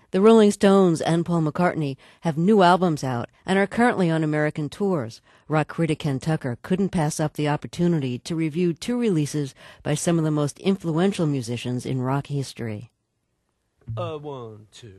The Rolling Stones and Paul McCartney have new albums out and are currently on American tours. Rock critic Ken Tucker couldn't pass up the opportunity to review two releases by some of the most influential musicians in rock history. 1, 2.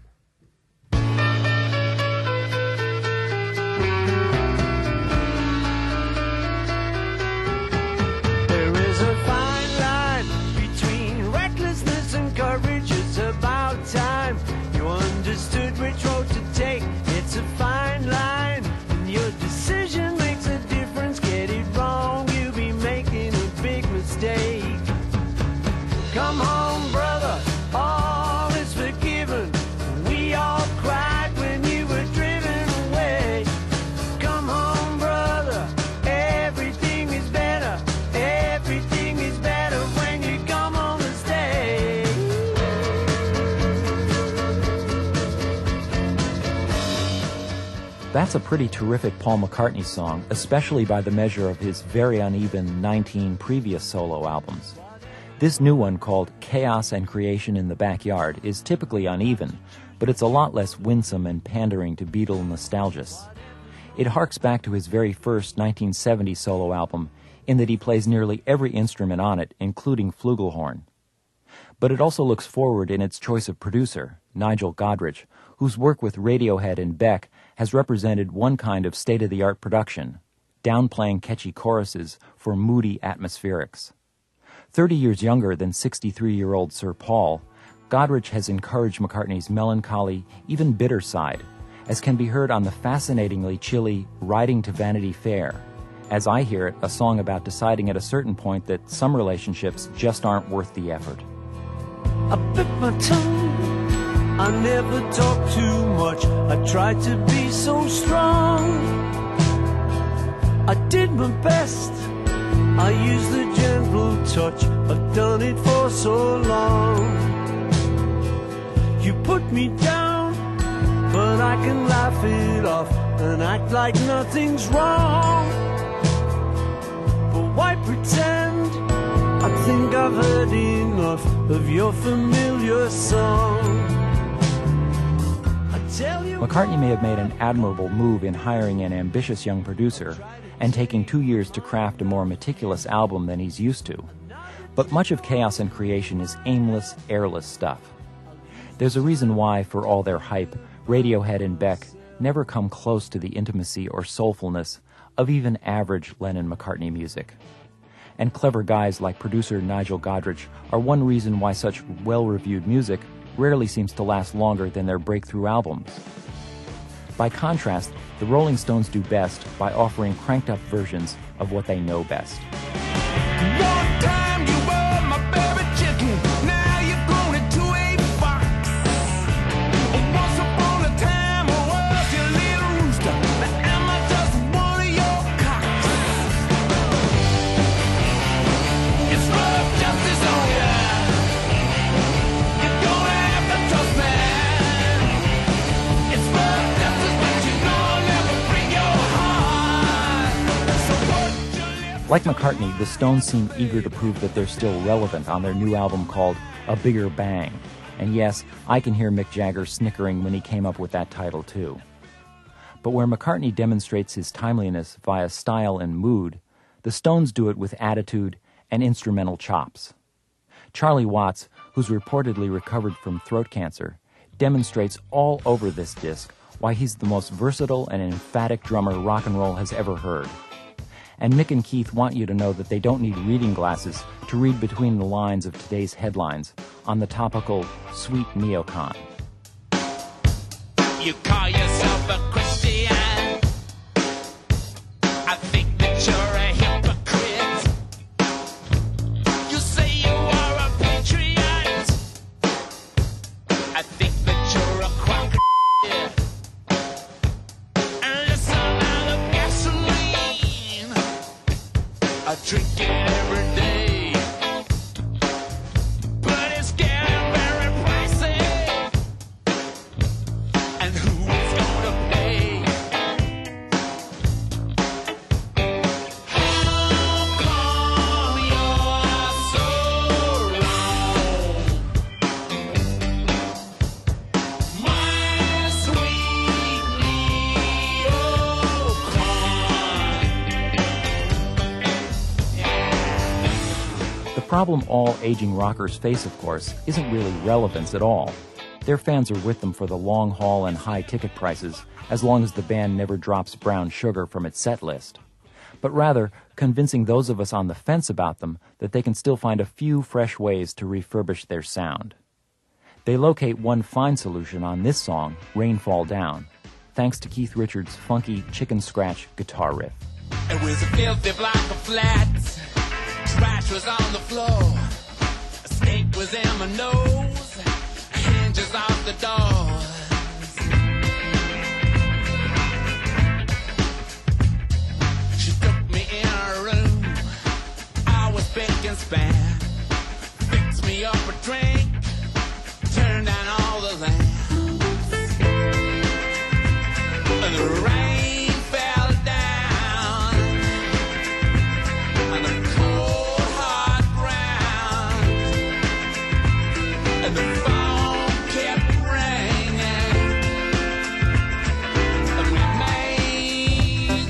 There is a fine line between recklessness and courage. It's about time you understood which road to take. It's a fine line, and your decision makes a difference. Get it wrong, you'll be making a big mistake. Come home, brother, all is forgiven. We all cried when you were driven away. Come home, brother, everything is better. Everything is better when you come home and stay. That's a pretty terrific Paul McCartney song, especially by the measure of his very uneven 19 previous solo albums. This new one, called Chaos and Creation in the Backyard, is typically uneven, but it's a lot less winsome and pandering to Beatle nostalgists. It harks back to his very first 1970 solo album, in that he plays nearly every instrument on it, including flugelhorn. But it also looks forward in its choice of producer, Nigel Godrich, whose work with Radiohead and Beck has represented one kind of state-of-the-art production, downplaying catchy choruses for moody atmospherics. 30 years younger than 63-year-old Sir Paul, Godrich has encouraged McCartney's melancholy, even bitter side, as can be heard on the fascinatingly chilly Riding to Vanity Fair, as I hear it, a song about deciding at a certain point that some relationships just aren't worth the effort. I bit my tongue, I never talk too much. I tried to be so strong. I did my best, I used the gentle touch. I've done it for so long. You put me down, but I can laugh it off and act like nothing's wrong. But why pretend? I think I've heard enough of your familiar song. McCartney may have made an admirable move in hiring an ambitious young producer and taking 2 years to craft a more meticulous album than he's used to. But much of Chaos and Creation is aimless, airless stuff. There's a reason why, for all their hype, Radiohead and Beck never come close to the intimacy or soulfulness of even average Lennon-McCartney music. And clever guys like producer Nigel Godrich are one reason why such well-reviewed music rarely seems to last longer than their breakthrough albums. By contrast, the Rolling Stones do best by offering cranked-up versions of what they know best. One time you were my baby chicken, now you've grown into a fox. Once upon a time I was your little rooster, now am I just one of your cocks? It's rough justice on ya, you're gonna have to trust me. It's rough justice, but you know I'll never break your heart. So put your lips. Like McCartney, the Stones seem eager to prove that they're still relevant on their new album called A Bigger Bang. And yes, I can hear Mick Jagger snickering when he came up with that title too. But where McCartney demonstrates his timeliness via style and mood, the Stones do it with attitude and instrumental chops. Charlie Watts, who's reportedly recovered from throat cancer, demonstrates all over this disc why he's the most versatile and emphatic drummer rock and roll has ever heard. And Mick and Keith want you to know that they don't need reading glasses to read between the lines of today's headlines on the topical Sweet Neocon. You call yourself a Christian, I think that you're a hypocrite. You say you are a patriot, I think that you're a quack. And listen out of gasoline, I drink it every day, but it's getting very pricey. And who is gonna pay? problem all aging rockers face, of course, isn't really relevance at all. Their fans are with them for the long haul and high ticket prices, as long as the band never drops Brown Sugar from its set list. But rather, convincing those of us on the fence about them that they can still find a few fresh ways to refurbish their sound. They locate one fine solution on this song, Rain Fall Down, thanks to Keith Richards' funky chicken scratch guitar riff. It was a filthy block of flats. Trash was on the floor. A snake was in my nose. Hinges off the doors. She took me in her room. I was big and span. Fixed me up a drink. Turned down all the lamps. And the rain fell down on the cold hard ground. And the phone kept ringing. And we made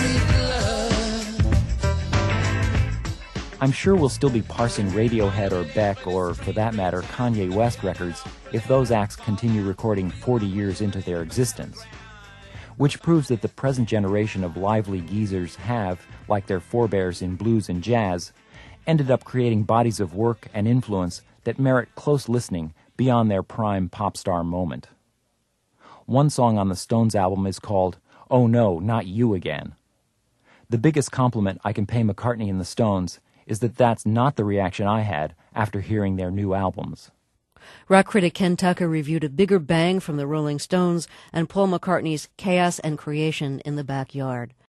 sweet love. I'm sure we'll still be parsing Radiohead or Beck or, for that matter, Kanye West records if those acts continue recording 40 years into their existence. Which proves that the present generation of lively geezers have, like their forebears in blues and jazz, ended up creating bodies of work and influence that merit close listening beyond their prime pop star moment. One song on the Stones album is called "Oh No, Not You Again." The biggest compliment I can pay McCartney and the Stones is that that's not the reaction I had after hearing their new albums. Rock critic Ken Tucker reviewed A Bigger Bang from the Rolling Stones and Paul McCartney's Chaos and Creation in the Backyard.